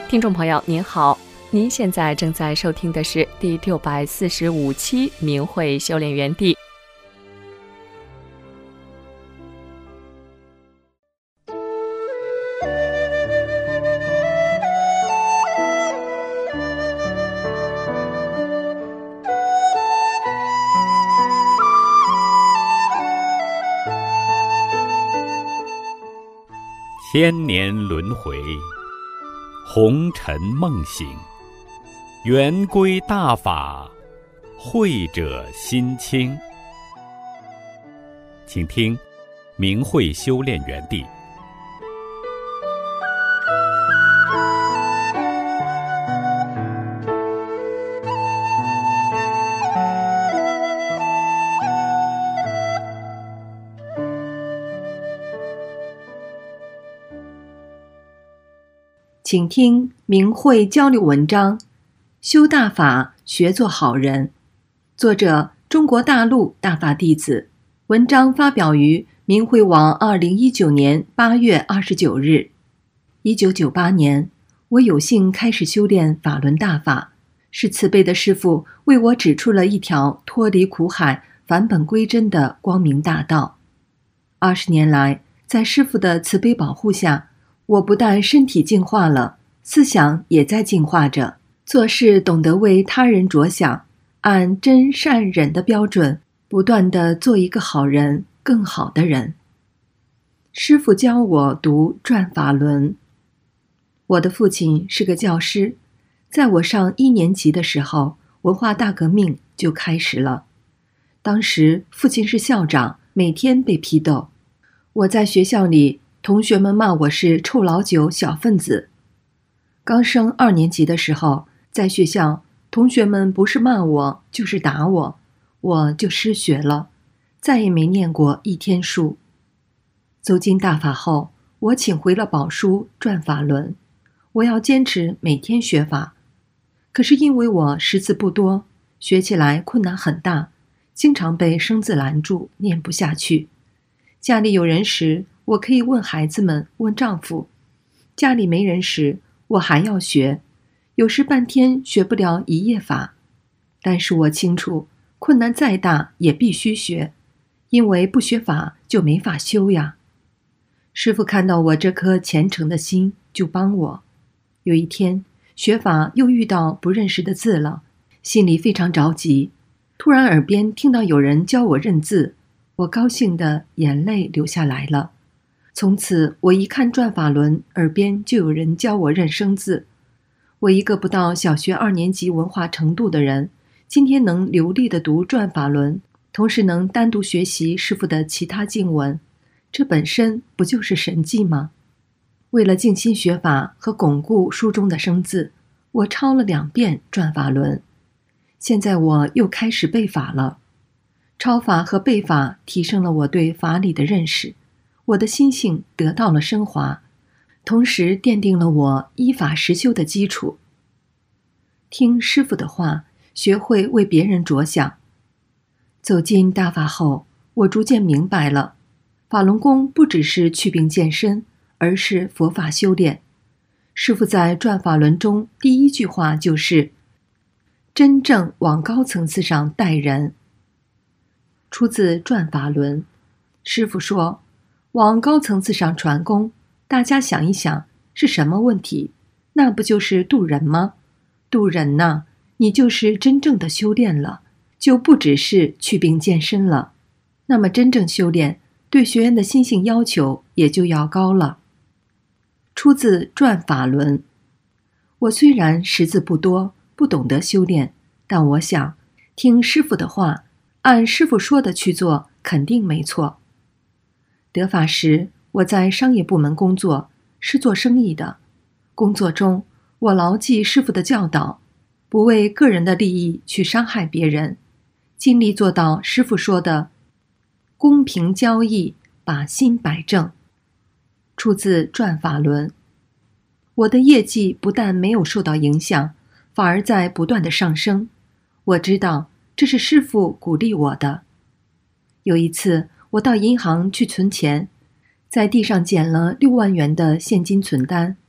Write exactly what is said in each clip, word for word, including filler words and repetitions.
听众朋友您好，您现在正在收听的是第六百四十五期明慧修炼园地。 千年轮回，红尘梦醒，圆归大法，慧者心清。请听明慧修炼园地。 请听明慧交流文章，修大法，学做好人。作者：中国大陆大法弟子。文章发表于明慧网二零一九年八月二十九日。一九九八年，我有幸开始修炼法轮大法，是慈悲的师父为我指出了一条脱离苦海、返本归真的光明大道。二十年来，在师父的慈悲保护下，我不但身体进化了，思想也在进化着，做事懂得为他人着想，按真善忍的标准，不断地做一个好人，更好的人。师父教我读《转法轮》。我的父亲是个教师，在我上一年级的时候，文化大革命就开始了。当时父亲是校长，每天被批斗。我在学校里，同学们骂我是臭老九、小分子。刚升二年级的时候，在学校，同学们不是骂我，就是打我，我就失学了，再也没念过一天书。走进大法后，我请回了宝书《转法轮》，我要坚持每天学法。可是因为我识字不多，学起来困难很大，经常被生字拦住，念不下去。家里有人时，我可以问孩子们，问丈夫；家里没人时，我还要学，有时半天学不了一页法。但是我清楚，困难再大也必须学，因为不学法就没法修呀。师父看到我这颗虔诚的心，就帮我。有一天，学法又遇到不认识的字了，心里非常着急。突然耳边听到有人教我认字，我高兴的眼泪流下来了。从此我一看转法轮，耳边就有人教我认生字。我一个不到小学二年级文化程度的人，今天能流利地读转法轮，同时能单独学习师父的其他经文，这本身不就是神迹吗？为了静心学法和巩固书中的生字，我抄了两遍转法轮。现在我又开始背法了。抄法和背法提升了我对法理的认识，我的心性得到了升华，同时奠定了我依法实修的基础。听师父的话，学会为别人着想。走进大法后，我逐渐明白了，法轮功不只是祛病健身，而是佛法修炼。师父在转法轮中第一句话就是真正往高层次上带人，出自转法轮。师父说，往高层次上传功，大家想一想是什么问题？那不就是渡人吗？渡人呐，你就是真正的修炼了，就不只是祛病健身了。那么真正修炼，对学员的心性要求也就要高了。出自转法轮。我虽然识字不多，不懂得修炼，但我想听师父的话，按师父说的去做，肯定没错。得法时，我在商业部门工作，是做生意的。工作中，我牢记师父的教导，不为个人的利益去伤害别人，尽力做到师父说的公平交易，把心摆正。出自转法轮。我的业绩不但没有受到影响，反而在不断的上升。我知道这是师父鼓励我的。有一次，我到银行去存钱，在地上捡了六万元的现金存单。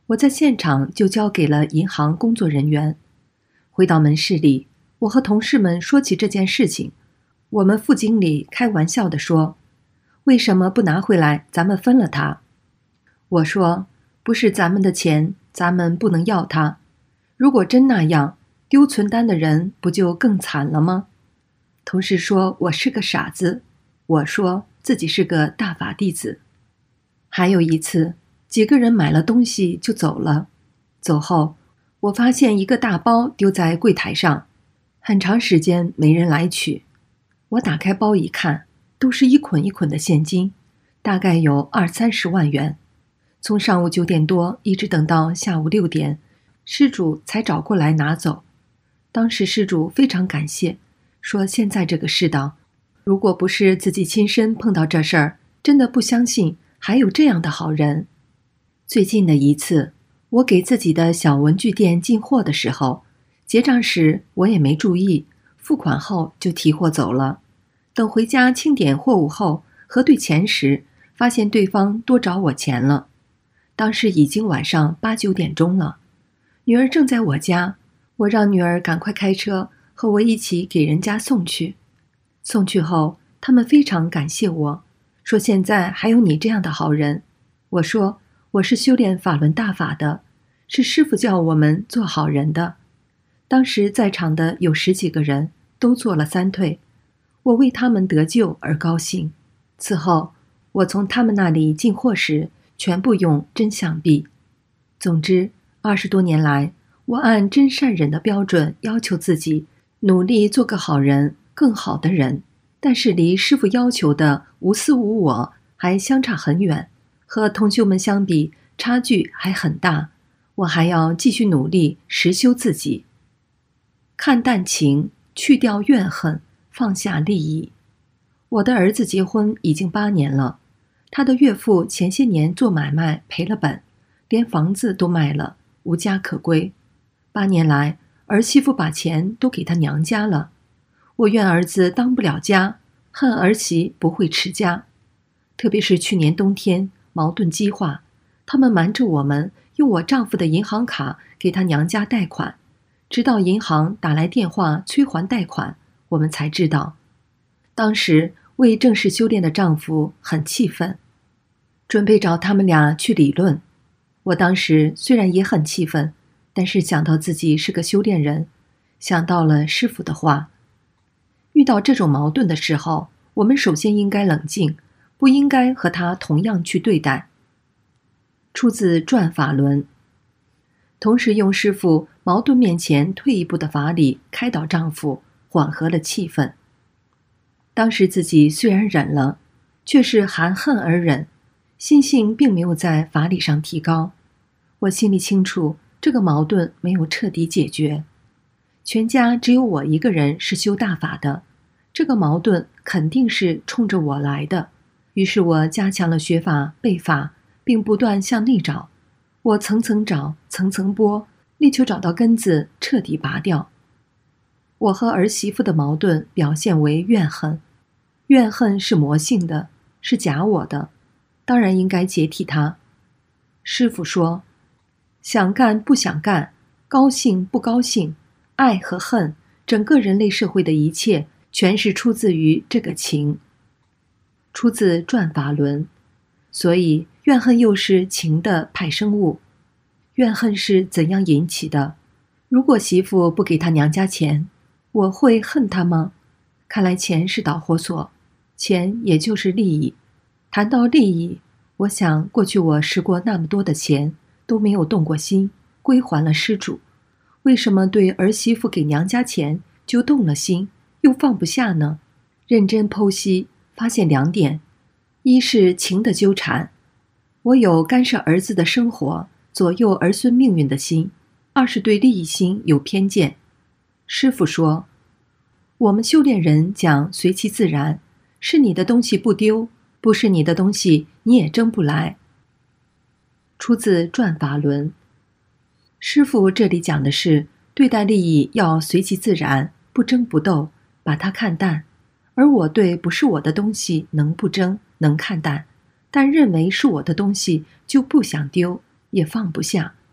我在现场就交给了银行工作人员。回到门市里，我和同事们说起这件事情。我们副经理开玩笑地说：“为什么不拿回来，咱们分了它？”我说：“不是咱们的钱，咱们不能要它。如果真那样，丢存单的人不就更惨了吗？”同事说我是个傻子，我说自己是个大法弟子。还有一次，几个人买了东西就走了，走后我发现一个大包丢在柜台上，很长时间没人来取。我打开包一看，都是一捆一捆的现金，大概有二三十万元。从上午九点多一直等到下午六点，失主才找过来拿走。当时失主非常感谢，说现在这个世道，如果不是自己亲身碰到这事儿，真的不相信还有这样的好人。最近的一次，我给自己的小文具店进货的时候，结账时我也没注意，付款后就提货走了。等回家清点货物后，核对钱时，发现对方多找我钱了。当时已经晚上八九点钟了，女儿正在我家，我让女儿赶快开车和我一起给人家送去。送去后，他们非常感谢我，说现在还有你这样的好人。我说我是修炼法轮大法的，是师父教我们做好人的。当时在场的有十几个人，都做了三退，我为他们得救而高兴。此后，我从他们那里进货时，全部用真相币。总之，二十多年来，我按真善忍的标准要求自己，努力做个好人，更好的人。但是离师父要求的无私无我还相差很远，和同修们相比，差距还很大。我还要继续努力实修自己，看淡情，去掉怨恨，放下利益。我的儿子结婚已经八年了，他的岳父前些年做买卖赔了本，连房子都卖了，无家可归。八年来，儿媳妇把钱都给他娘家了。我怨儿子当不了家，恨儿媳不会持家。特别是去年冬天，矛盾激化，他们瞒着我们，用我丈夫的银行卡给他娘家贷款，直到银行打来电话催还贷款，我们才知道。当时为正式修炼的丈夫很气愤，准备找他们俩去理论。我当时虽然也很气愤，但是想到自己是个修炼人，想到了师父的话，遇到这种矛盾的时候，我们首先应该冷静，不应该和他同样去对待。出自《转法轮》，同时用师父矛盾面前退一步的法理开导丈夫，缓和了气氛。当时自己虽然忍了，却是含恨而忍，心性并没有在法理上提高。我心里清楚，这个矛盾没有彻底解决。全家只有我一个人是修大法的，这个矛盾肯定是冲着我来的。于是我加强了学法背法，并不断向内找。我层层找，层层剥，力求找到根子，彻底拔掉。我和儿媳妇的矛盾表现为怨恨，怨恨是魔性的，是假我的，当然应该解体它。师父说，想干不想干，高兴不高兴，爱和恨，整个人类社会的一切，全是出自于这个情，出自转法轮。所以怨恨又是情的派生物。怨恨是怎样引起的？如果媳妇不给他娘家钱，我会恨他吗？看来钱是导火索，钱也就是利益。谈到利益，我想过去我拾过那么多的钱，都没有动过心，归还了施主。为什么对儿媳妇给娘家钱就动了心，又放不下呢？认真剖析，发现两点：一是情的纠缠，我有干涉儿子的生活，左右儿孙命运的心；二是对利益心有偏见。师父说，我们修炼人讲随其自然，是你的东西不丢，不是你的东西你也争不来。出自《转法轮》。师父这里讲的是，对待利益要随其自然，不争不斗，把它看淡。而我对不是我的东西能不争，能看淡，但认为是我的东西就不想丢，也放不下，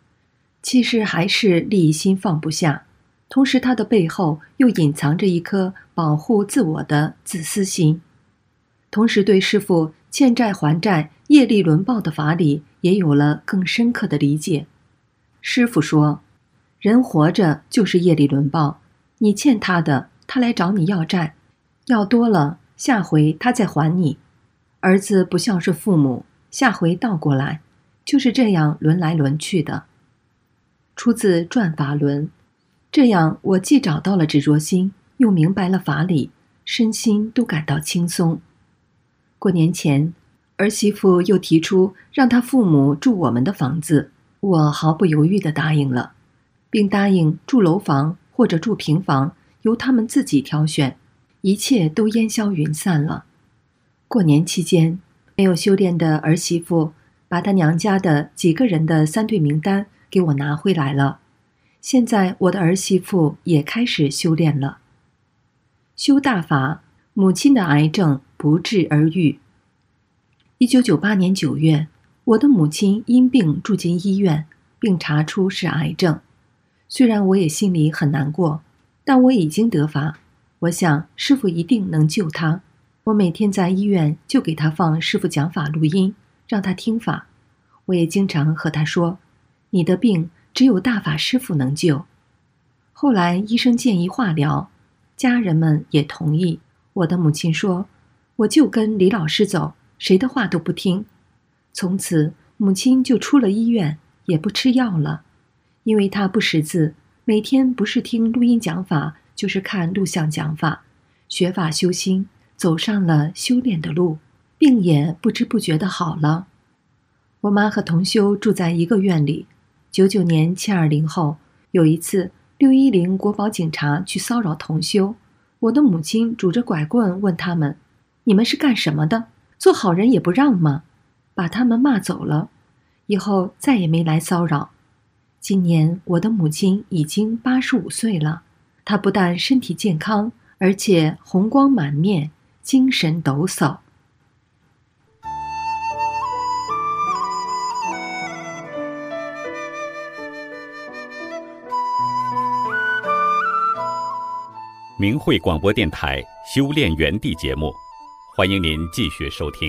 其实还是利益心放不下，同时他的背后又隐藏着一颗保护自我的自私心。同时对师父欠债还债、业力轮报的法理也有了更深刻的理解。师父说，人活着就是业力轮报，你欠他的，他来找你要债，要多了，下回他再还你。儿子不孝顺父母，下回倒过来，就是这样轮来轮去的。出自《转法轮》，这样我既找到了执着心，又明白了法理，身心都感到轻松。过年前，儿媳妇又提出让她父母住我们的房子，我毫不犹豫地答应了，并答应住楼房或者住平房，由他们自己挑选，一切都烟消云散了。过年期间，没有修炼的儿媳妇把她娘家的几个人的三对名单给我拿回来了。现在我的儿媳妇也开始修炼了。修大法，母亲的癌症不治而愈。一九九八年九月，我的母亲因病住进医院，并查出是癌症。虽然我也心里很难过，但我已经得法，我想师父一定能救她。我每天在医院就给她放师父讲法录音，让她听法。我也经常和她说，你的病只有大法师父能救。后来医生建议化疗，家人们也同意。我的母亲说，我就跟李老师走，谁的话都不听。从此母亲就出了医院，也不吃药了，因为她不识字，每天不是听录音讲法，就是看录像讲法，学法修心，走上了修炼的路，病也不知不觉的好了。我妈和同修住在一个院里。九九年七二零后，有一次六一零国保警察去骚扰同修，我的母亲拄着拐棍问他们，你们是干什么的？做好人也不让吗？把他们骂走了，以后再也没来骚扰。今年我的母亲已经八十五岁了，她不但身体健康，而且红光满面，精神抖擞。 明慧广播电台修炼园地节目，欢迎您继续收听。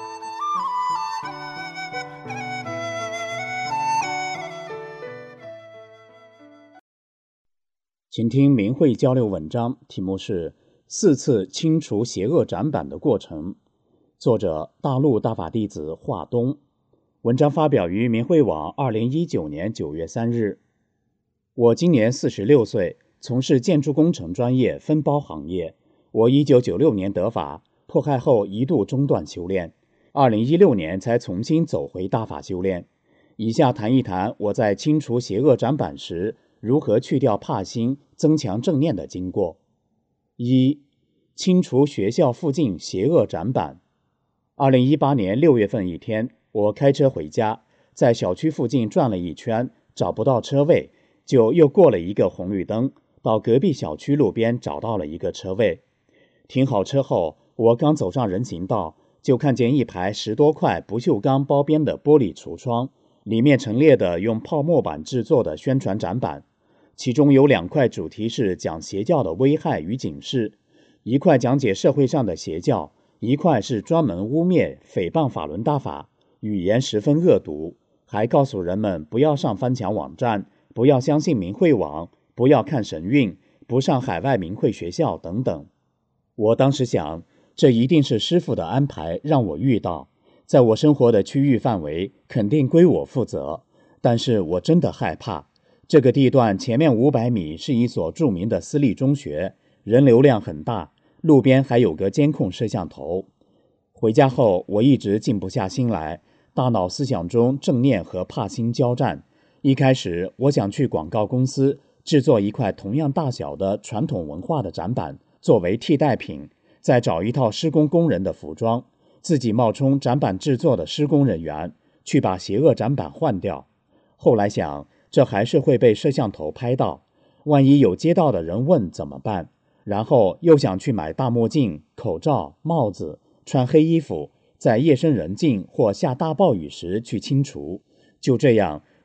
请听明慧交流文章，题目是四次清除邪恶斩板的过程，作者大陆大法弟子华东。文章发表于明慧网二零一九年九月三日。我今年四十六岁，从事建筑工程专业分包行业。我一九九六年得法，迫害后一度中断修炼，二零一六年才重新走回大法修炼。以下谈一谈我在清除邪恶斩板时如何去掉怕心，增强正念的经过。一、清除学校附近邪恶斩板。二零一八年六月份一天，我开车回家，在小区附近转了一圈，找不到车位，就又过了一个红绿灯，到隔壁小区路边找到了一个车位。停好车后，我刚走上人行道，就看见一排十多块不锈钢包边的玻璃橱窗，里面陈列的用泡沫板制作的宣传展板，其中有两块主题是讲邪教的危害与警示，一块讲解社会上的邪教，一块是专门污蔑诽谤法轮大法，语言十分恶毒，还告诉人们不要上翻墙网站，不要相信明慧网，不要看神韵，不上海外明慧学校等等。我当时想，这一定是师父的安排让我遇到，在我生活的区域范围肯定归我负责，但是我真的害怕。这个地段前面五百米是一所著名的私立中学，人流量很大，路边还有个监控摄像头。回家后我一直静不下心来，大脑思想中正念和怕心交战。一开始我想去广告公司制作一块同样大小的传统文化的展板作为替代品，再找一套施工工人的服装，自己冒充展板制作的施工人员，去把邪恶展板换掉。后来想，这还是会被摄像头拍到，万一有街道的人问怎么办？然后又想去买大墨镜、口罩、帽子，穿黑衣服，在夜深人静或下大暴雨时去清除。就这样，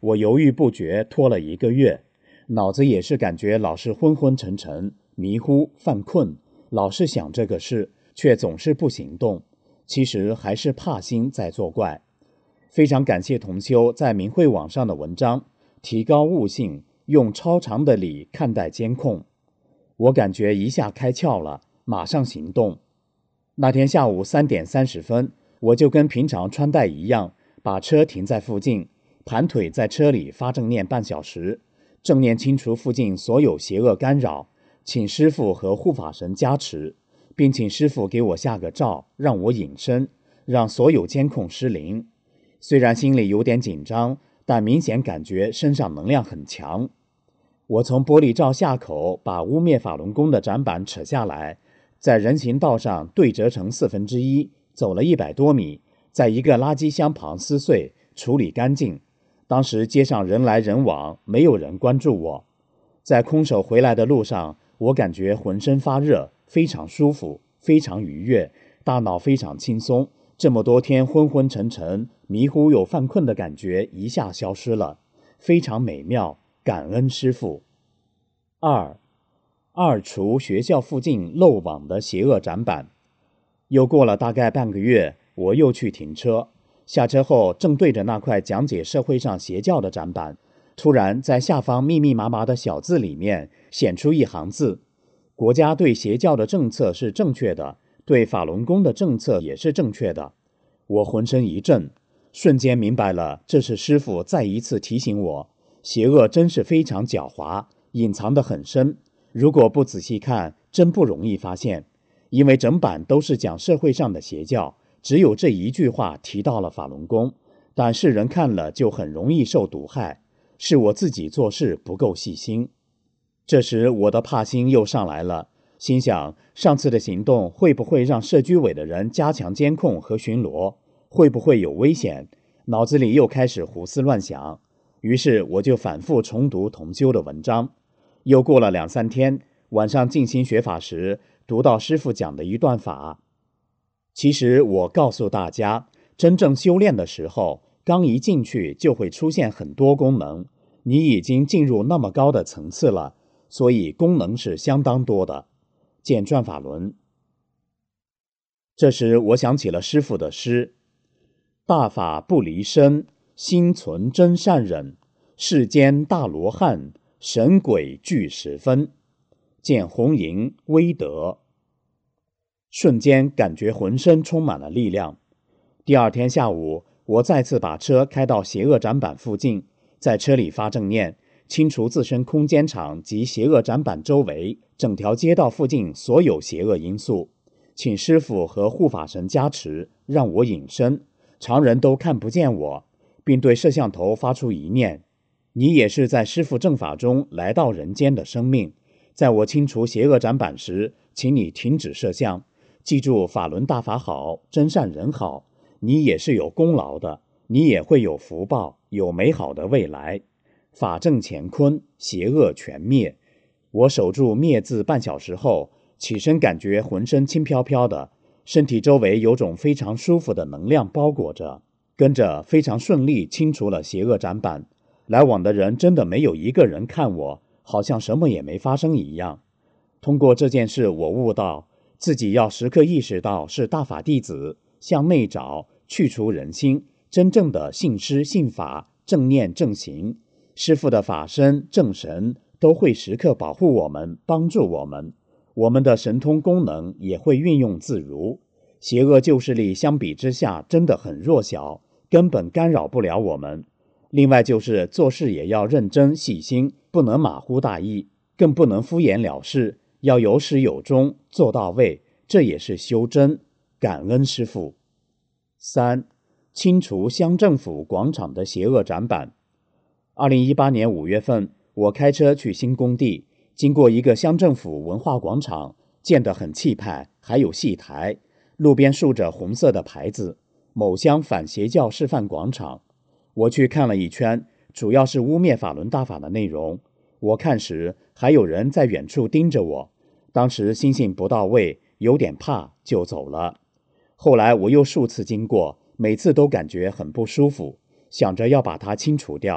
我犹豫不决，拖了一个月，脑子也是感觉老是昏昏沉沉、迷糊、犯困，老是想这个事，却总是不行动。其实还是怕心在作怪。非常感谢同修在明慧网上的文章，提高悟性，用超长的理看待监控。我感觉一下开窍了，马上行动。那天下午三点三十分，我就跟平常穿戴一样，把车停在附近，盘腿在车里发正念半小时，正念清除附近所有邪恶干扰，请师父和护法神加持，并请师父给我下个诏，让我隐身，让所有监控失灵。虽然心里有点紧张，但明显感觉身上能量很强。我从玻璃罩下口把污灭法轮功的展板扯下来，在人行道上对折成四分之一，走了一百多米，在一个垃圾箱旁撕碎，处理干净。当时街上人来人往，没有人关注我。在空手回来的路上，我感觉浑身发热，非常舒服，非常愉悦，大脑非常轻松。这么多天昏昏沉沉、迷糊又犯困的感觉一下消失了，非常美妙，感恩师父。二二除学校附近漏网的邪恶展板。又过了大概半个月，我又去停车，下车后正对着那块讲解社会上邪教的展板，突然在下方密密麻麻的小字里面显出一行字：国家对邪教的政策是正确的，对法轮功的政策也是正确的。我浑身一震，瞬间明白了，这是师父再一次提醒我，邪恶真是非常狡猾，隐藏得很深，如果不仔细看，真不容易发现。因为整版都是讲社会上的邪教，只有这一句话提到了法轮功，但世人看了就很容易受毒害，是我自己做事不够细心。这时我的怕心又上来了，心想上次的行动会不会让社居委的人加强监控和巡逻，会不会有危险，脑子里又开始胡思乱想。于是我就反复重读同修的文章。又过了两三天，晚上静心学法时，读到师父讲的一段法。其实我告诉大家，真正修炼的时候，刚一进去就会出现很多功能，你已经进入那么高的层次了，所以功能是相当多的。见转法轮。这时我想起了师父的诗：大法不离身，心存真善忍，世间大罗汉，神鬼俱十分，见红莹威德。瞬间感觉浑身充满了力量。第二天下午，我再次把车开到邪恶展板附近，在车里发正念，清除自身空间场及邪恶展板周围整条街道附近所有邪恶因素，请师父和护法神加持，让我隐身，常人都看不见我，并对摄像头发出一念：你也是在师父正法中来到人间的生命，在我清除邪恶展板时，请你停止摄像，记住法轮大法好，真善人好，你也是有功劳的，你也会有福报，有美好的未来。法正乾坤，邪恶全灭。我守住灭字半小时后，起身感觉浑身轻飘飘的，身体周围有种非常舒服的能量包裹着，跟着非常顺利清除了邪恶展板。来往的人真的没有一个人看我，好像什么也没发生一样。通过这件事，我悟到自己要时刻意识到是大法弟子，向内找，去除人心，真正的信师信法，正念正行。师父的法身正神都会时刻保护我们，帮助我们，我们的神通功能也会运用自如。邪恶旧势力相比之下真的很弱小，根本干扰不了我们。另外就是做事也要认真细心，不能马虎大意，更不能敷衍了事，要有始有终，做到位，这也是修真。感恩师父。三、清除乡政府广场的邪恶展板。二零一八年五月份，我开车去新工地，经过一个乡政府文化广场，建得很气派，还有戏台，路边竖着红色的牌子，某乡反邪教示范广场。我去看了一圈，主要是污蔑法轮大法的内容。我看时，还有人在远处盯着我，当时心性不到位，有点怕，就走了。后来我又数次经过，每次都感觉很不舒服，想着要把它清除掉。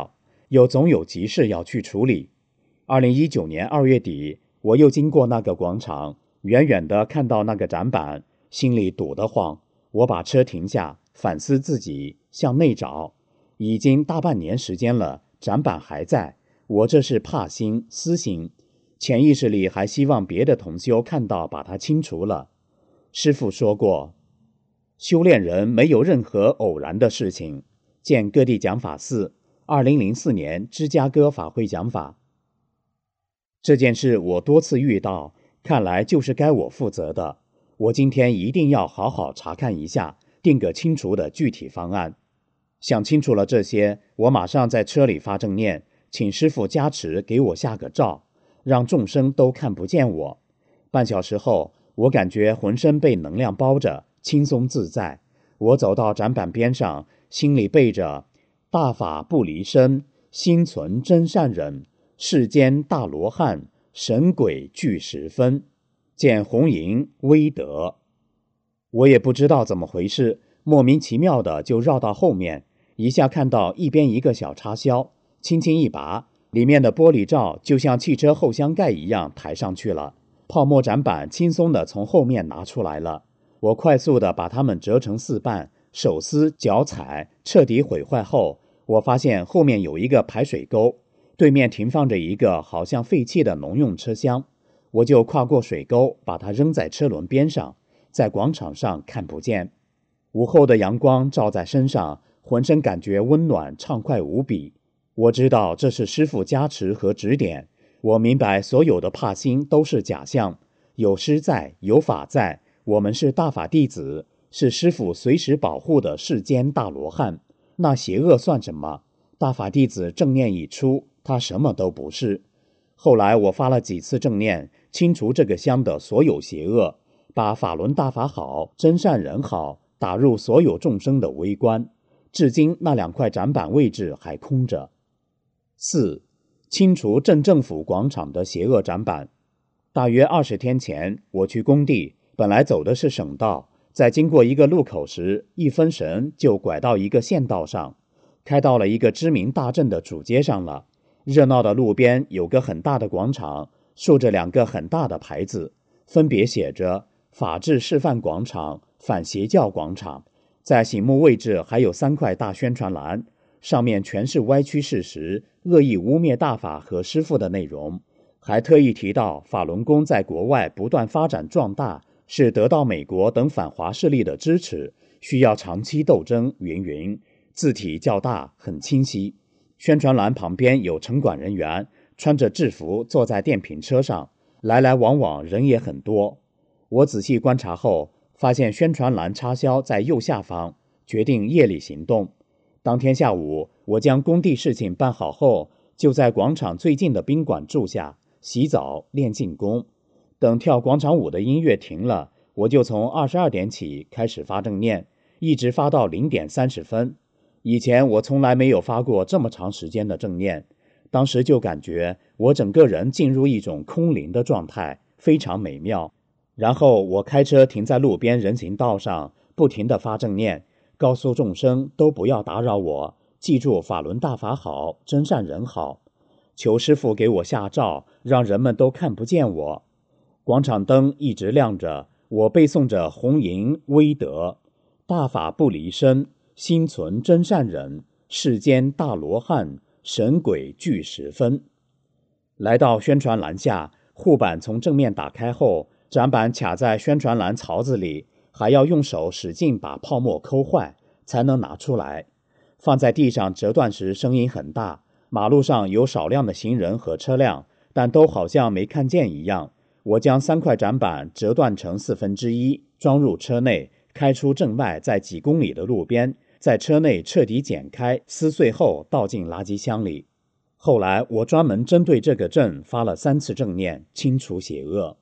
又总有急事要去处理。二零一九年二月底，我又经过那个广场，远远地看到那个展板，心里堵得慌。我把车停下，反思自己，向内找。已经大半年时间了，展板还在，我这是怕心私心，潜意识里还希望别的同修看到把它清除了。师父说过，修炼人没有任何偶然的事情。见各地讲法寺二零零四年芝加哥法会讲法。这件事我多次遇到，看来就是该我负责的。我今天一定要好好查看一下，定个清除的具体方案。想清楚了这些，我马上在车里发正念，请师父加持给我下个照，让众生都看不见我。半小时后，我感觉浑身被能量包着，轻松自在。我走到展板边上，心里背着大法不离身，心存真善忍，世间大罗汉，神鬼俱十分，见红银威德。我也不知道怎么回事，莫名其妙的就绕到后面，一下看到一边一个小插销，轻轻一拔，里面的玻璃罩就像汽车后箱盖一样抬上去了，泡沫展板轻松地从后面拿出来了。我快速地把它们折成四瓣，手撕脚踩，彻底毁坏后，我发现后面有一个排水沟，对面停放着一个好像废弃的农用车厢，我就跨过水沟，把它扔在车轮边上，在广场上看不见。午后的阳光照在身上，浑身感觉温暖畅快无比。我知道这是师父加持和指点，我明白所有的怕心都是假象，有师在，有法在，我们是大法弟子，是师父随时保护的世间大罗汉。那邪恶算什么？大法弟子正念一出，他什么都不是。后来我发了几次正念，清除这个乡的所有邪恶，把法轮大法好，真善人好打入所有众生的微观。至今那两块展板位置还空着。四、清除镇政府广场的邪恶展板。大约二十天前，我去工地，本来走的是省道，在经过一个路口时，一分神就拐到一个县道上，开到了一个知名大镇的主街上了。热闹的路边有个很大的广场，竖着两个很大的牌子，分别写着法治示范广场、反邪教广场。在醒目位置还有三块大宣传栏，上面全是歪曲事实、恶意污蔑大法和师父的内容，还特意提到法轮功在国外不断发展壮大，是得到美国等反华势力的支持，需要长期斗争云云，字体较大，很清晰。宣传栏旁边有城管人员，穿着制服坐在电瓶车上，来来往往，人也很多。我仔细观察后，发现宣传栏插销在右下方，决定夜里行动。当天下午，我将工地事情办好后，就在广场最近的宾馆住下，洗澡练静功。等跳广场舞的音乐停了，我就从二十二点起开始发正念，一直发到零点三十分。以前我从来没有发过这么长时间的正念，当时就感觉我整个人进入一种空灵的状态，非常美妙。然后我开车停在路边人行道上，不停地发正念，告诉众生都不要打扰我，记住法轮大法好，真善人好，求师父给我下照，让人们都看不见我。广场灯一直亮着，我背诵着红银威德，大法不离身，心存真善忍，世间大罗汉，神鬼俱十分。来到宣传栏下，护板从正面打开后，展板卡在宣传栏槽子里，还要用手使劲把泡沫抠坏，才能拿出来。放在地上折断时声音很大，马路上有少量的行人和车辆，但都好像没看见一样。我将三块展板折断成四分之一，装入车内，开出镇外，在几公里的路边，在车内彻底剪开撕碎后倒进垃圾箱里。后来我专门针对这个镇发了三次正念，清除邪恶。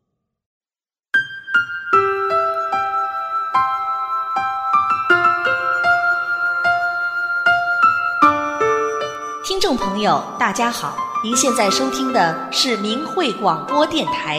听众朋友大家好，您现在收听的是明慧广播电台。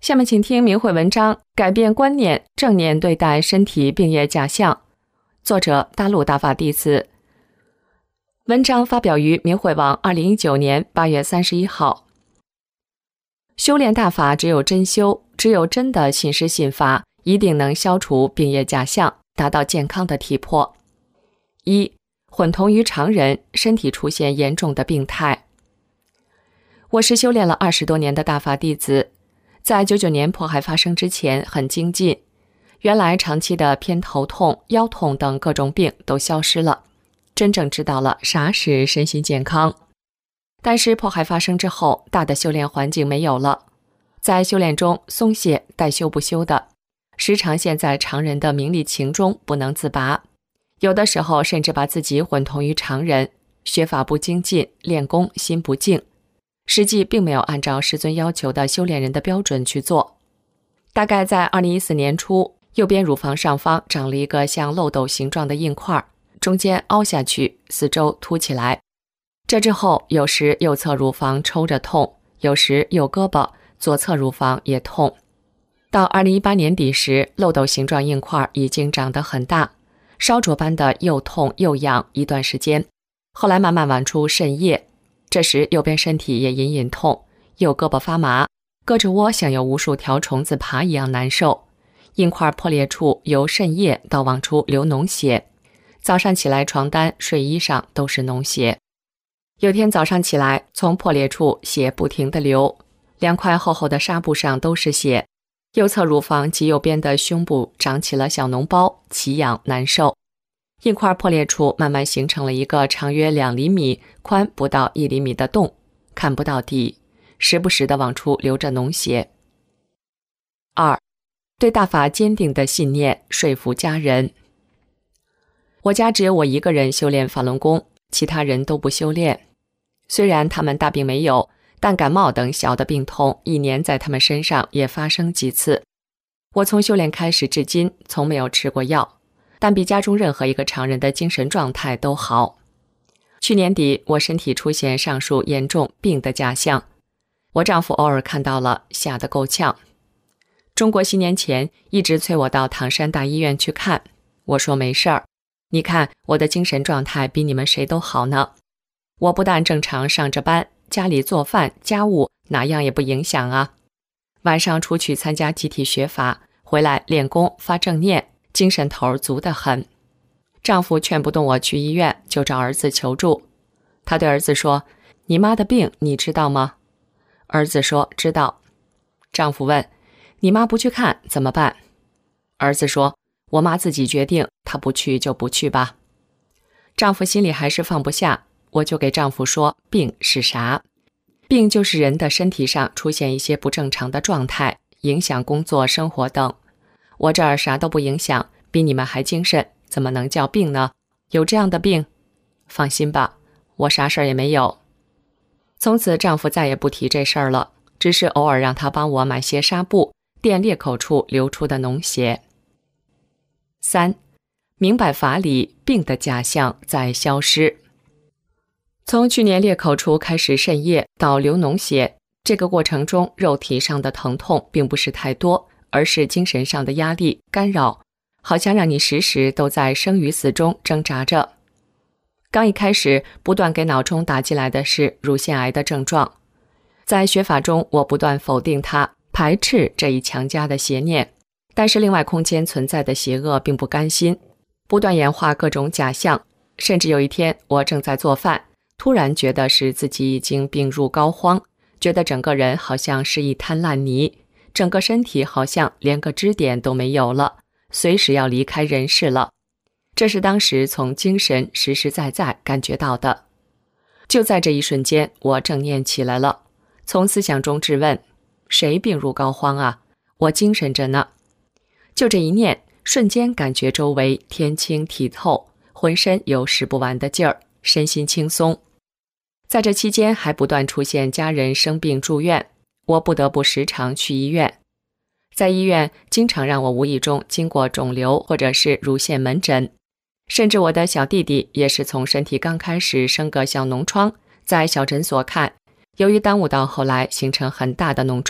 下面请听明慧文章：改变观念，正念对待身体病业假象。作者：大陆大法弟子。文章发表于明慧网二零一九年八月三十一号。修炼大法只有真修，只有真的信师信法，一定能消除病业假象，达到健康的体魄。一、混同于常人，身体出现严重的病态。我是修炼了二十多年的大法弟子，在九九年迫害发生之前很精进，原来长期的偏头痛、腰痛等各种病都消失了，真正知道了啥是身心健康。但是迫害发生之后，大的修炼环境没有了，在修炼中松懈带修不修的，时常陷在常人的名利情中不能自拔，有的时候甚至把自己混同于常人，学法不精进，练功心不静，实际并没有按照师尊要求的修炼人的标准去做。大概在二零一四年初，右边乳房上方长了一个像漏斗形状的硬块，中间凹下去，四周凸起来。这之后，有时右侧乳房抽着痛，有时右胳膊、左侧乳房也痛。到二零一八年底时，漏斗形状硬块已经长得很大，烧灼般的又痛又痒一段时间，后来慢慢晚出渗液。这时右边身体也隐隐痛，右胳膊发麻，胳肢窝像有无数条虫子爬一样难受。硬块破裂处由渗液到往出流脓血，早上起来床单、睡衣上都是脓血。有天早上起来，从破裂处血不停地流，两块厚厚的纱布上都是血。右侧乳房及右边的胸部长起了小脓包，奇痒难受。硬块破裂处慢慢形成了一个长约两厘米、宽不到一厘米的洞，看不到底，时不时地往出流着脓血。二、对大法坚定的信念，说服家人。我家只有我一个人修炼法轮功，其他人都不修炼。虽然他们大病没有，但感冒等小的病痛一年在他们身上也发生几次。我从修炼开始至今从没有吃过药，但比家中任何一个常人的精神状态都好。去年底，我身体出现上述严重病的假象，我丈夫偶尔看到了，吓得够呛。中国新年前一直催我到唐山大医院去看，我说没事儿，你看我的精神状态比你们谁都好呢。我不但正常上着班，家里做饭家务哪样也不影响啊。晚上出去参加集体学法，回来练功发正念，精神头足得很。丈夫劝不动我去医院，就找儿子求助。他对儿子说：“你妈的病你知道吗？”儿子说：“知道。”丈夫问：“你妈不去看怎么办？”儿子说：“我妈自己决定，她不去就不去吧。”丈夫心里还是放不下，我就给丈夫说，病是啥？病就是人的身体上出现一些不正常的状态，影响工作、生活等。我这儿啥都不影响，比你们还精神，怎么能叫病呢？有这样的病？放心吧，我啥事儿也没有。从此丈夫再也不提这事儿了，只是偶尔让他帮我买些纱布，垫裂口处流出的脓血。三、明白法理，病的假象在消失。从去年裂口处开始渗液到流脓血，这个过程中肉体上的疼痛并不是太多，而是精神上的压力干扰，好像让你时时都在生与死中挣扎着。刚一开始，不断给脑中打进来的是乳腺癌的症状。在学法中，我不断否定它，排斥这一强加的邪念，但是另外空间存在的邪恶并不甘心，不断演化各种假象。甚至有一天，我正在做饭，突然觉得是自己已经病入膏肓，觉得整个人好像是一滩烂泥，整个身体好像连个支点都没有了，随时要离开人世了。这是当时从精神实实在在感觉到的。就在这一瞬间，我正念起来了，从思想中质问：谁病入膏肓啊？我精神着呢。就这一念，瞬间感觉周围天清体透，浑身有使不完的劲儿，身心轻松。在这期间还不断出现家人生病住院，我不得不时常去医院。在医院经常让我无意中经过肿瘤或者是乳腺门诊，甚至我的小弟弟也是从身体刚开始生个小脓疮，在小诊所看，由于耽误到后来形成很大的脓疮，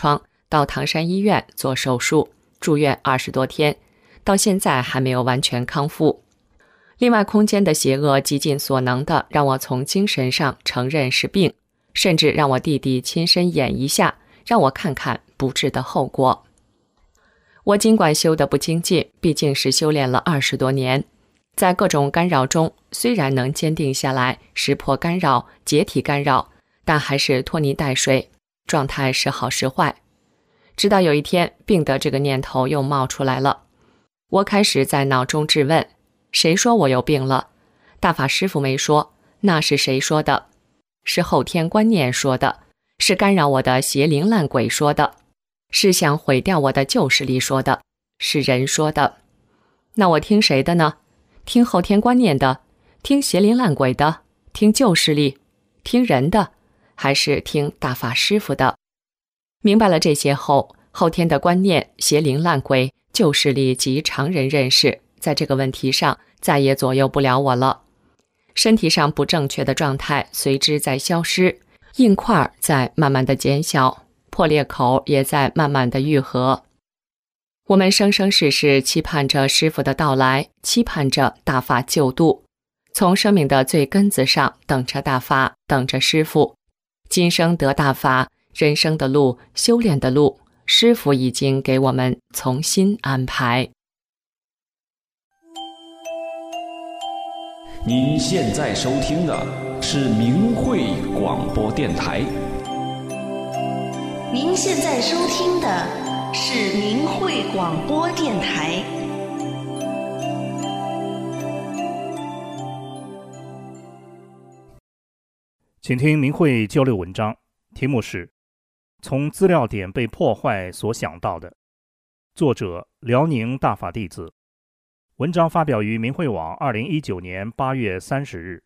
到唐山医院做手术，住院二十多天，到现在还没有完全康复。另外，空间的邪恶极尽所能的让我从精神上承认是病，甚至让我弟弟亲身演一下，让我看看不治的后果。我尽管修得不精进，毕竟是修炼了二十多年，在各种干扰中，虽然能坚定下来，识破干扰、解体干扰，但还是拖泥带水，状态时好时坏。直到有一天，病的这个念头又冒出来了。我开始在脑中质问，谁说我有病了？大法师父没说，那是谁说的？是后天观念说的，是干扰我的邪灵烂鬼说的，是想毁掉我的旧势力说的，是人说的。那我听谁的呢？听后天观念的，听邪灵烂鬼的，听旧势力，听人的，还是听大法师父的？明白了这些后，后天的观念、邪灵烂鬼、旧势力及常人认识，在这个问题上再也左右不了我了。身体上不正确的状态随之在消失，硬块在慢慢的减小，破裂口也在慢慢的愈合。我们生生世世期盼着师父的到来，期盼着大法救度，从生命的最根子上等着大法，等着师父。今生得大法，人生的路、修炼的路，师父已经给我们重新安排。 您现在收听的是明慧广播电台。 您现在收听的是明慧广播电台。 请听明慧交流文章，题目是从资料点被破坏所想到的，作者辽宁大法弟子。文章发表于明慧网二零一九年八月三十日。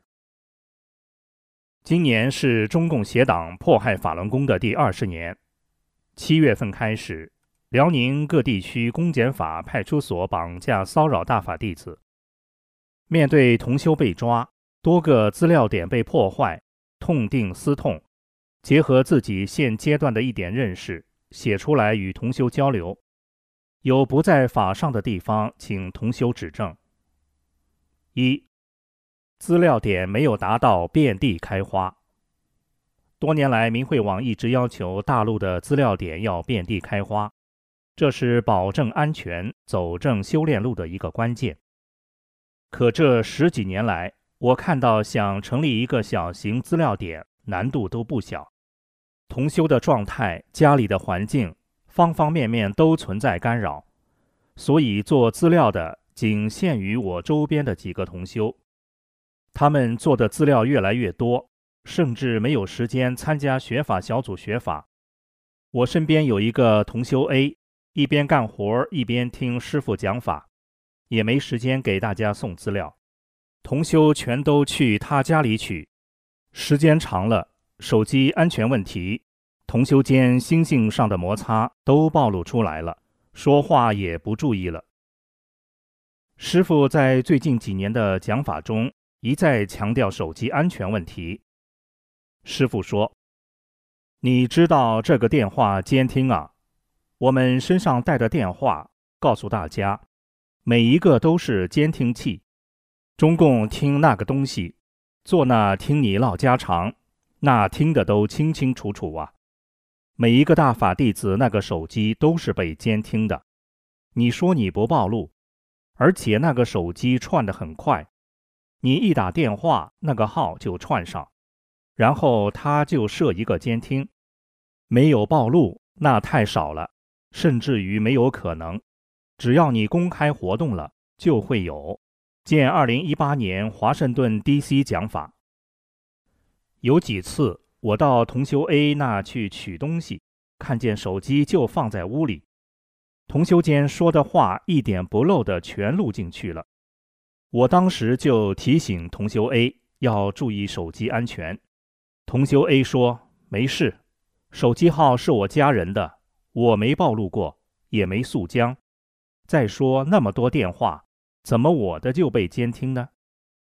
今年是中共邪党迫害法轮功的第二十年。七月份开始，辽宁各地区公检法派出所绑架骚扰大法弟子。面对同修被抓，多个资料点被破坏，痛定思痛，结合自己现阶段的一点认识，写出来与同修交流。有不在法上的地方，请同修指正。一、资料点没有达到遍地开花。多年来，明慧网一直要求大陆的资料点要遍地开花，这是保证安全、走正修炼路的一个关键。可这十几年来，我看到想成立一个小型资料点，难度都不小。同修的状态、家里的环境，方方面面都存在干扰，所以做资料的仅限于我周边的几个同修。他们做的资料越来越多，甚至没有时间参加学法小组学法。我身边有一个同修 A， 一边干活一边听师父讲法，也没时间给大家送资料。同修全都去他家里取，时间长了，手机安全问题，同修间心性上的摩擦都暴露出来了，说话也不注意了。师父在最近几年的讲法中一再强调手机安全问题。师父说，你知道这个电话监听啊？我们身上带的电话，告诉大家，每一个都是监听器。中共听那个东西，坐那听你唠家常，那听的都清清楚楚啊。每一个大法弟子那个手机都是被监听的。你说你不暴露，而且那个手机串得很快，你一打电话，那个号就串上，然后他就设一个监听。没有暴露，那太少了，甚至于没有可能。只要你公开活动了，就会有。见二零一八年华盛顿 D C 讲法。有几次我到同修 A 那去取东西，看见手机就放在屋里，同修间说的话一点不漏的全录进去了。我当时就提醒同修 A 要注意手机安全。同修 A 说，没事，手机号是我家人的，我没暴露过，也没诉僵。再说那么多电话，怎么我的就被监听呢？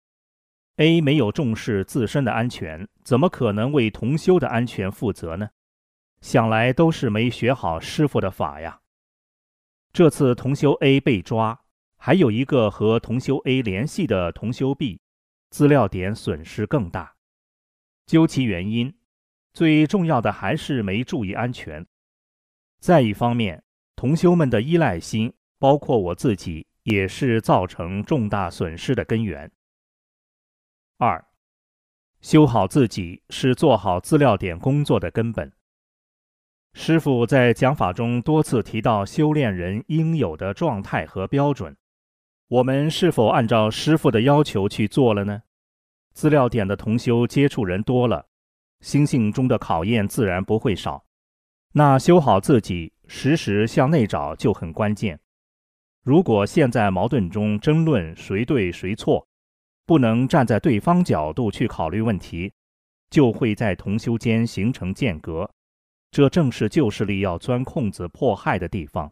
A 没有重视自身的安全，怎么可能为同修的安全负责呢？ 想来都是没学好师傅的法呀。这次同修 A 被抓，还有一个和同修 A 联系的同修 B， 资料点损失更大。究其原因，最重要的还是没注意安全。再一方面，同修们的依赖心，包括我自己，也是造成重大损失的根源。二，修好自己是做好资料点工作的根本。师父在讲法中多次提到修炼人应有的状态和标准，我们是否按照师父的要求去做了呢？资料点的同修接触人多了，心性中的考验自然不会少。那修好自己，时时向内找就很关键。如果陷在矛盾中争论谁对谁错，不能站在对方角度去考虑问题，就会在同修间形成间隔。这正是旧势力要钻空子迫害的地方。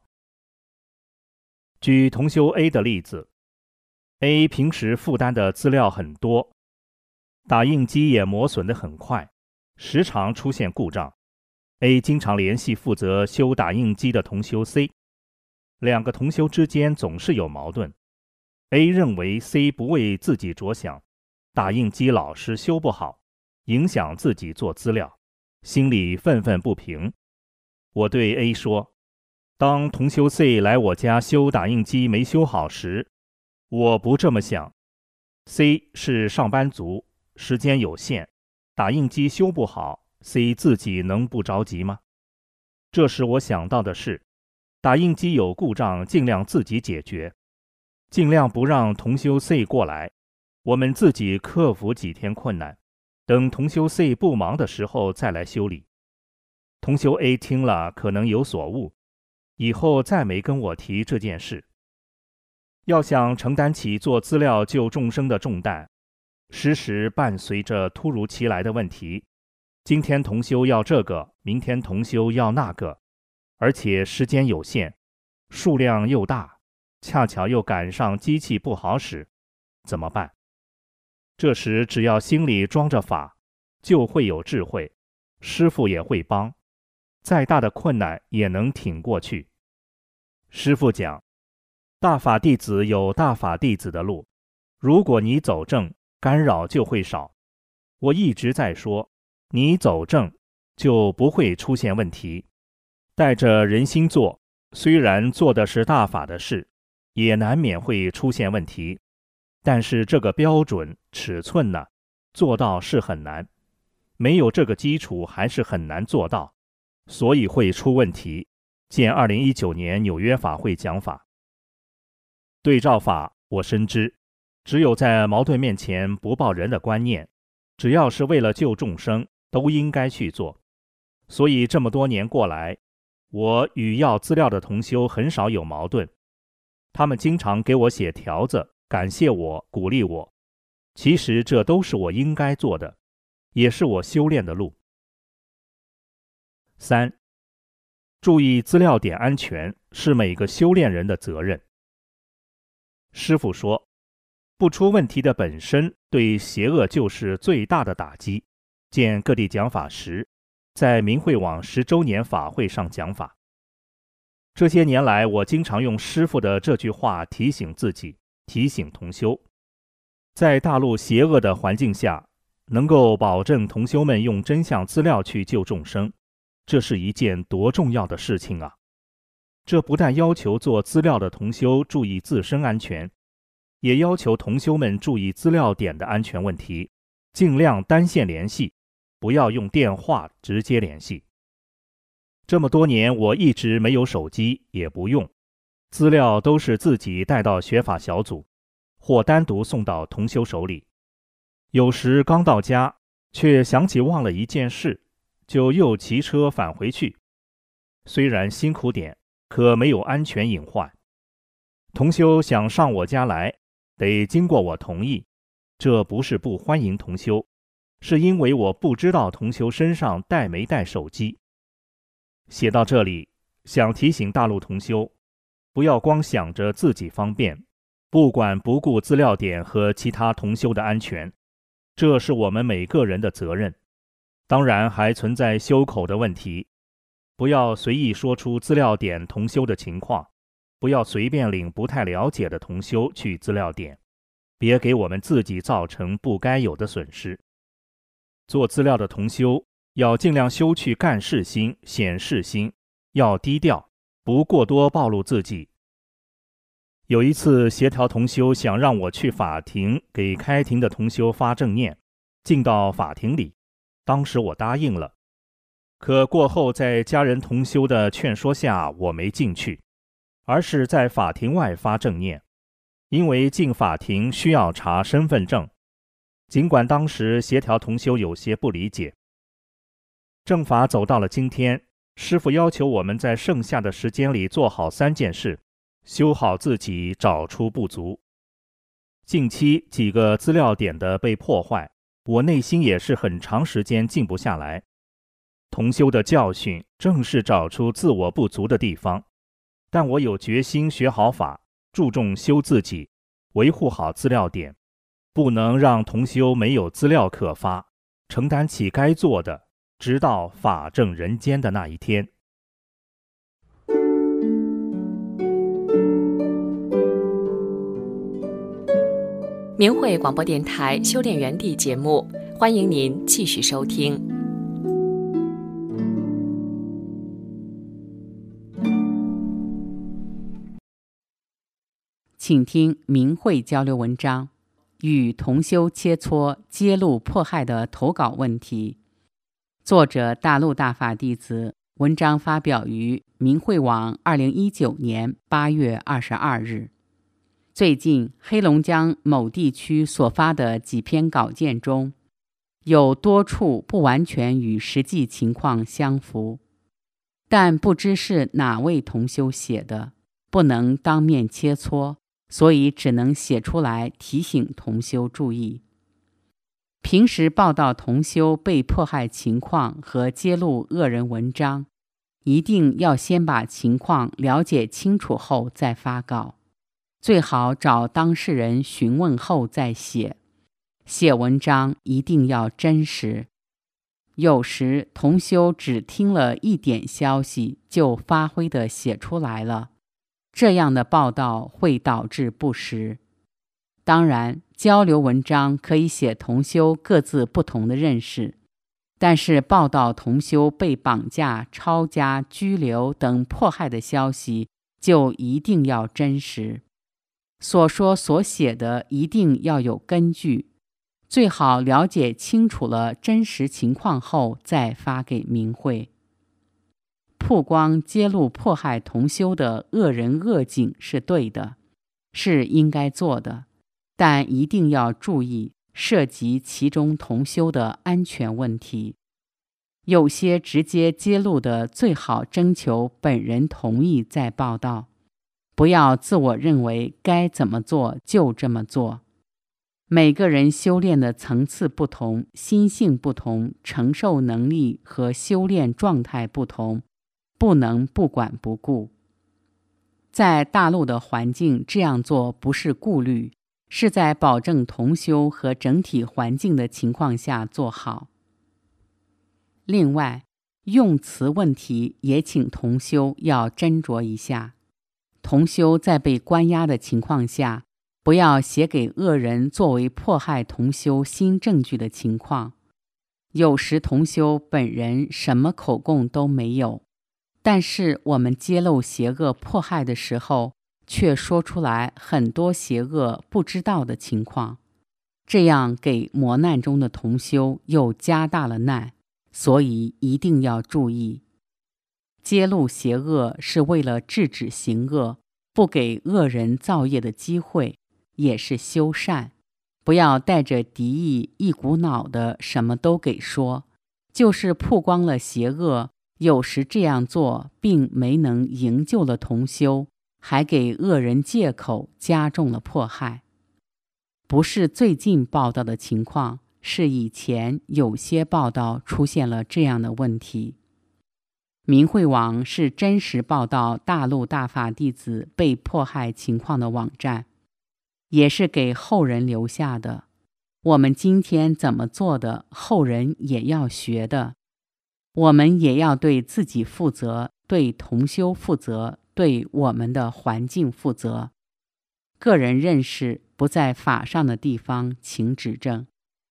举同修 A 的例子， A 平时负担的资料很多，打印机也磨损得很快，时常出现故障。 A 经常联系负责修打印机的同修 C， 两个同修之间总是有矛盾。 A 认为 C 不为自己着想，打印机老是修不好，影响自己做资料，心里愤愤不平。我对 A 说，当同修 C 来我家修打印机没修好时，我不这么想。 C 是上班族，时间有限，打印机修不好， C 自己能不着急吗？这时我想到的是，打印机有故障尽量自己解决，尽量不让同修 C 过来，我们自己克服几天困难，等同修 C 不忙的时候再来修理。同修 A 听了可能有所悟，以后再没跟我提这件事。要想承担起做资料救众生的重担，时时伴随着突如其来的问题，今天同修要这个，明天同修要那个，而且时间有限，数量又大，恰巧又赶上机器不好使，怎么办？这时只要心里装着法，就会有智慧，师父也会帮，再大的困难也能挺过去。师父讲，大法弟子有大法弟子的路，如果你走正，干扰就会少。我一直在说，你走正就不会出现问题。带着人心做，虽然做的是大法的事，也难免会出现问题，但是这个标准尺寸呢，做到是很难，没有这个基础还是很难做到，所以会出问题。见二零一九年纽约法会讲法。对照法我深知，只有在矛盾面前不抱人的观念，只要是为了救众生，都应该去做。所以这么多年过来，我与要资料的同修很少有矛盾，他们经常给我写条子，感谢我，鼓励我。其实这都是我应该做的，也是我修炼的路。三，注意资料点安全是每个修炼人的责任。师父说，不出问题的本身对邪恶就是最大的打击。见各地讲法时，在明慧网十周年法会上讲法。这些年来，我经常用师父的这句话提醒自己，提醒同修。在大陆邪恶的环境下，能够保证同修们用真相资料去救众生，这是一件多重要的事情啊！这不但要求做资料的同修注意自身安全，也要求同修们注意资料点的安全问题，尽量单线联系，不要用电话直接联系。这么多年我一直没有手机，也不用，资料都是自己带到学法小组，或单独送到同修手里。有时刚到家，却想起忘了一件事，就又骑车返回去。虽然辛苦点，可没有安全隐患。同修想上我家来，得经过我同意，这不是不欢迎同修，是因为我不知道同修身上带没带手机。写到这里，想提醒大陆同修，不要光想着自己方便，不管不顾资料点和其他同修的安全，这是我们每个人的责任。当然还存在修口的问题， 不要随意说出资料点同修的情况，不要随便领不太了解的同修去资料点，别给我们自己造成不该有的损失。做资料的同修要尽量修去干事心、显示心，要低调，不过多暴露自己。有一次协调同修想让我去法庭给开庭的同修发正念，进到法庭里，当时我答应了，可过后在家人同修的劝说下，我没进去，而是在法庭外发正念，因为进法庭需要查身份证。尽管当时协调同修有些不理解，正法走到了今天，师父要求我们在剩下的时间里做好三件事，修好自己，找出不足。近期几个资料点的被破坏，我内心也是很长时间静不下来。同修的教训正是找出自我不足的地方，但我有决心学好法，注重修自己，维护好资料点，不能让同修没有资料可发，承担起该做的，直到法正人间的那一天。 明慧广播电台修炼园地节目，欢迎您继续收听。 请听明慧交流文章，与同修切磋揭露迫害的投稿问题。作者大陆大法弟子，文章发表于明慧网二零一九年八月二十二日。最近黑龙江某地区所发的几篇稿件中，有多处不完全与实际情况相符，但不知是哪位同修写的，不能当面切磋，所以只能写出来提醒同修注意。平时报道同修被迫害情况和揭露恶人文章，一定要先把情况了解清楚后再发稿，最好找当事人询问后再写。写文章一定要真实。有时同修只听了一点消息就发挥地写出来了，这样的报道会导致不实。当然，交流文章可以写同修各自不同的认识，但是报道同修被绑架、抄家、拘留等迫害的消息就一定要真实。所说所写的一定要有根据，最好了解清楚了真实情况后再发给明慧。曝光揭露迫害同修的恶人恶景是对的，是应该做的，但一定要注意涉及其中同修的安全问题。有些直接揭露的最好征求本人同意再报道，不要自我认为该怎么做就这么做。每个人修炼的层次不同，心性不同，承受能力和修炼状态不同，不能不管不顾。在大陆的环境这样做不是顾虑，是在保证同修和整体环境的情况下做好。另外，用词问题也请同修要斟酌一下。同修在被关押的情况下，不要写给恶人作为迫害同修新证据的情况。有时同修本人什么口供都没有，但是我们揭露邪恶迫害的时候，却说出来很多邪恶不知道的情况，这样给磨难中的同修又加大了难，所以一定要注意。揭露邪恶是为了制止行恶，不给恶人造业的机会，也是修善。不要带着敌意一股脑的什么都给说，就是曝光了邪恶，有时这样做并没能营救了同修，还给恶人借口，加重了迫害。不是最近报道的情况，是以前有些报道出现了这样的问题。明慧网是真实报道大陆大法弟子被迫害情况的网站，也是给后人留下的。我们今天怎么做的，后人也要学的。 我们也要对自己负责，对同修负责，对我们的环境负责。个人认识不在法上的地方，请指正。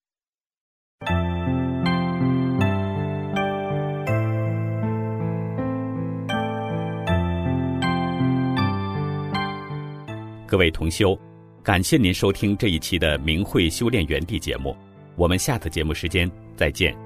各位同修，感谢您收听这一期的明慧修炼园地节目，我们下次节目时间再见。